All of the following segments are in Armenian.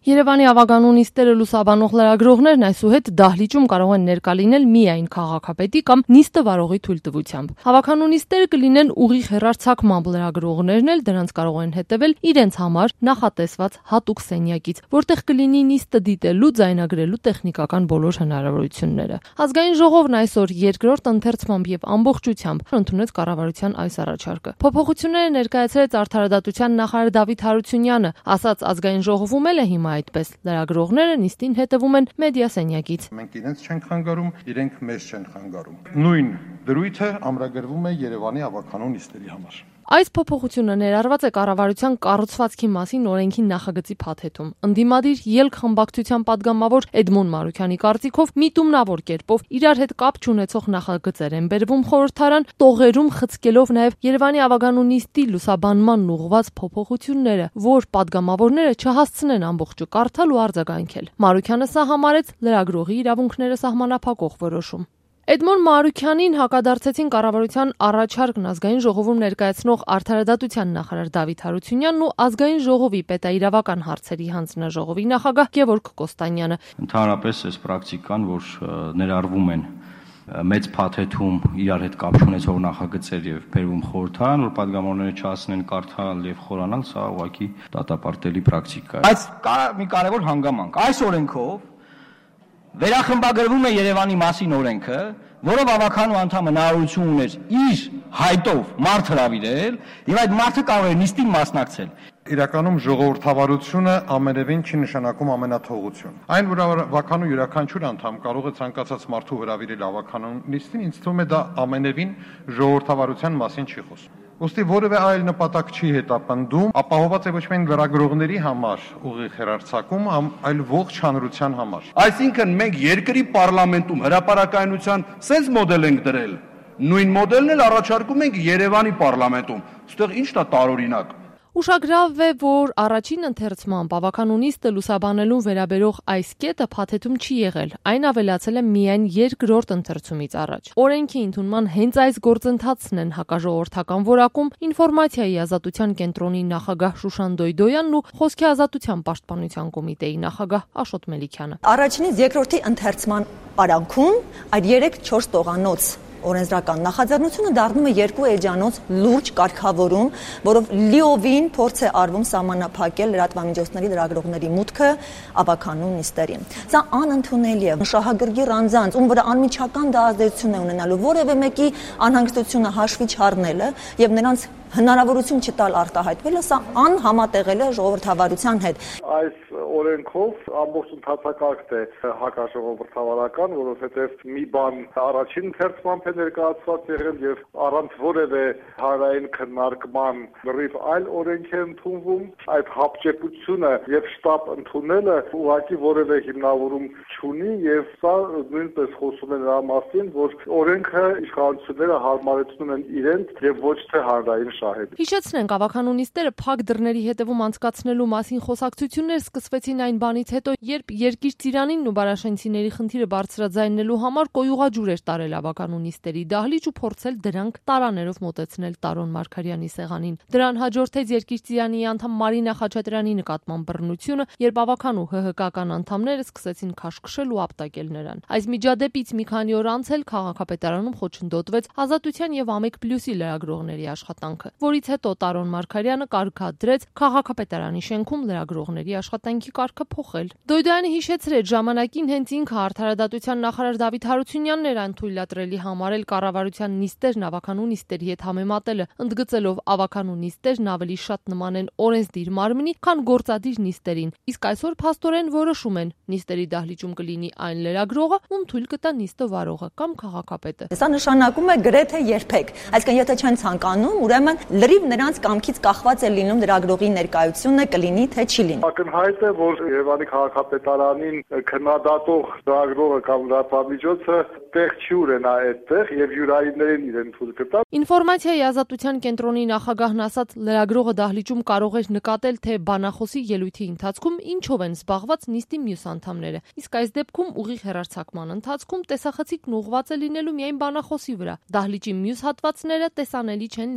Երևանի ավագանու նիստերը լուսաբանող լրագրողներն այսուհետ դահլիճում կարող են ներկա լինել միայն քաղաքապետի կամ նիստը վարողի թույլտվությամբ։ Հավաքանու նիստերը կլինեն ուղիղ հեռարձակմամբ, լրագրողներն էլ դրանց կարող են հետևել իրենց համար նախատեսված հատուկ սենյակից, որտեղ կլինի նիստը դիտելու, ձայնագրելու տեխնիկական բոլոր հնարավորությունները։ Ազգային ժողովն այսօր երկրորդ ընթերցմամբ եւ ամբողջությամբ ընդունեց կառավարության այս առաջարկը։ Փոփոխությունները ներկայացրեց Արդարադատության նախարար Դավիթ Հարությունյանը, ասաց Ազգային ժողովում էլ է հիմա այդպես լրագրողները նիստին հետևում են մեդիա սենյակից։ Մենք իրենց չենք խանգարում, իրենք մեզ չեն խանգարում։ Նույն դրույթը ամրագրվում է Երևանի ավագանու նիստերի համար։ Այս փոփոխությունը ներառված է կառավարության կառուցվածքի մասին օրենքի նախագծի փաթեթում։ Ընդդիմադիր ելք խմբակցության падգամավոր Էդմոն Մարուքյանի կարծիքով միտումնավոր կերպով իրար հետ կապ չունեցող նախագծեր են բերվում խորհրդարան, տողերում խցկելով նաև Երևանի ավագանու նիստի լուսաբանման ուղղված փոփոխությունները, որ падգամավորները չհասցնեն ամբողջը կարդալ ու արձագանքել։ Մարուքյանը սա համարեց լրագրողի իրավունքները սահմանափակող որոշում։ Էդմոն Մարուքյանին հակադարձեցին կառավարության առաջարկն Ազգային ժողովում ներկայացնող Արդարադատության նախարար Դավիթ Հարությունյանն ու Ազգային ժողովի պետաիրավական հարցերի հանձնաժողովի նախագահ Գևորգ Կոստանյանը։ Ընդհանրապես այս պրակտիկան, որ ներառվում են մեծ փաթեթում իրար հետ կապ ունեցող նախագծեր եւ բերվում խորհրդարան, որ падգամավորները չհասնեն կարդալ եւ խորանալ, սա ուղղակի դատապարտելի պրակտիկա է։ Բայց կա մի կարևոր հանգամանք։ Այս օրենքով վերախմբագրվում է Երևանի մասին օրենքը, որով ավագանու անդամը հնարավորություն ուներ իր հայտով մարդ հրավիրել եւ այդ մարդը կարող է նիստին մասնակցել։ Իրականում ժողովրդավարությունը ամենևին չի նշանակում ամենաթողություն։ Այն, որ ավագանու յուրաքանչյուր անդամ կարող է ցանկացած մարդու հրավիրել ավագանու նիստին, ինձ թվում է դա ամենևին ժողովրդավարության մասին չի խոսում։ Ոստի որևէ այլ նպատակ չի հետապնդում, ապահովված է ոչ միայն լրագրողների համար ուղիղ հեռարձակում, այլ ողջ հանրության համար։ Այսինքն մենք երկրի պարլամենտում հրապարակայնության sense մոդել ենք դրել։ Նույն մոդելն էլ առաջարկում ենք Երևանի պարլամենտում։ Այստեղ ի՞նչն է տարօրինակ։ Ուշագրավ է, որ առաջին ընթերցմամբ ավագանու նիստը լուսաբանելուն վերաբերող այս կետը փաթեթում չի եղել, այն ավելացել է միայն երկրորդ ընթերցումից առաջ։ Օրենքի ընդունման հենց այս գործընթացն են հակաժողովրդական որակում ինֆորմացիայի ազատության կենտրոնի նախագահ Շուշան Դոյդոյանն ու խոսքի ազատության պաշտպանության կոմիտեի նախագահ Աշոտ Մելիքյանը։ Առաջինից երկրորդի ընթերցման պարանքում այդ 3-4 տողանոց օրենսդրական նախաձեռնությունը դառնում է երկու էջանոց լուրջ կարգավորում, որով լիովին փորձ է արվում սահմանափակել լրատվամիջոցների լրագրողների մուտքը ավագանու նիստերի։ Սա անընդունելի է։ Շահագրգիռ անձանց, ում վրա անմիջական դա ազդեցություն է ունենալու, որևէ մեկի անհանգստությունը հաշվի չառնելը եւ նրանց հնարավորություն չտալ արտահայտվելը, սա անհամատեղել է ժողովրդավարության հետ։ Այս օրենքով ամբողջ ընթացակարգն է հակաժողովրդավարական, որովհետև մի բան առաջին ընթերցմամբ է ներկայացված եղել եւ առանց որևէ հանրային քննարկման լրիվ այլ օրենք է ընդունվում, այդ հապճեպությունը եւ շտապ ընդունելը ուղղակի որևէ հիմնավորում չունի եւ սա նույնպես խոսում է նրա մասին, որ օրենքը իշխանությունները հարմարեցնում են իրենց եւ ոչ թե հանրային շահեր։ Հիշեցնենք, ավագանու նիստերը փակ դռների հետևում անցկացնելու մասին խոսակցություններ սկսվեցին այն բանից հետո, երբ Երկիր Ծիրանին ու Բարաշենցիների խնդիրը բարձրաձայնելու համար կոյուղաջուր էր տարել ավագանու նիստերի դահլիճ ու փորձել դրանք տարաներով մոտեցնել Տարոն Մարգարյանի սեղանին։ Դրան հաջորդեց Երկիր Ծիրանի անդամ Մարինա Խաչատրյանի նկատմամբ բռնությունը, երբ ավագանու ՀՀԿ-ական անդամները սկսեցին քաշքշել ու ապտակել նրան։ Այս միջադեպից մի քանի օր անց էլ քաղաքապետարանում խոչընդոտվեց Ազատության եւ Ամեկ+-ի լրագրողների աշխատանքը, որից հետո Տարոն Մարգարյանը կարգադրեց քաղաքապետարանի շենքում լրագրողների աշխատանքի կարգը փոխել։ Դոյդոյանը հիշեցրեց, ժամանակին հենց ինքը Արդարադատության նախարար Դավիթ Հարությունյանն էր անթույլատրելի համարել կառավարության նիստերն ավագանու նիստերի հետ համեմատելը, ընդգծելով ավագանու նիստերն ավելի շատ նման են օրենսդիր մարմնի, քան գործադիր նիստերին։ Իսկ այսօր փաստորեն որոշում են նիստերի դահլիճում կլինի այն լրագրողը, ում թույլ կտա նիստը վարողը կամ քաղաքապետը։ Սա նշանակում է գրեթե երբեք, այսինքն եթե չեն ցանկանում, ուրեմն լրիվ նրանց կամքից կախված է լինում լրագրողի ներկայությունը կլինի թե չի լինի։ Ակնհայտ է, որ Երևանի քաղաքապետարանին քննադատող լրագրողը կամ լրատվամիջոցը տեղ չի ունենա այդտեղ եւ յուրայիններին իրեն թույլ կտա։ Ինֆորմացիայի ազատության կենտրոնի նախագահն ասաց, լրագրողը դահլիճում կարող էր նկատել, թե բանախոսի ելույթի ընթացքում ինչով են զբաղված նիստի մյուս անդամները։ Իսկ այս դեպքում ուղիղ հեռարձակման ընթացքում տեսախցիկն ուղղված է լինելու միայն բանախոսի վրա։ Դահլիճի մյուս հատվածները տեսանելի չեն լինելու։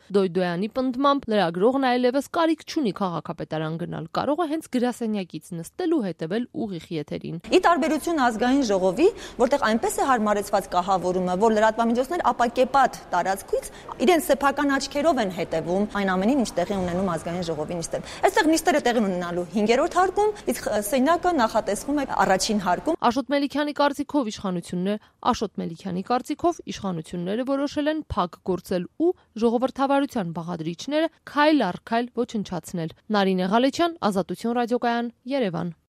Դոյդոյանի պնդմամբ լրագրողն այլևս կարիք չունի քաղաքապետարան գնալ, կարող է հենց գրասենյակից նստել ու հետևել ուղիղ եթերին։ Ի տարբերություն ազգային ժողովի, որտեղ այնպես է հարմարեցված կահավորումը, որ լրատվամիջոցներ ապակեպատ տարածքից իրենց սեփական աչքերով են հետևում այն ամենին, ինչ տեղի ունենում ազգային ժողովի նիստեր։ Այստեղ նիստերը տեղի ունենալու 5-րդ հարկում, իսկ սենյակը նախատեսվում է առաջին հարկում։ Աշոտ Մելիքյանի կարծիքով իշխանությունները որոշել են փակ գործել ու ժողովրդավարության բաղադրիչները քայլ առ քայլ ոչնչացնել։ Նարինե Ղալեչյան, Ազատություն ռադիոկայան, Երևան։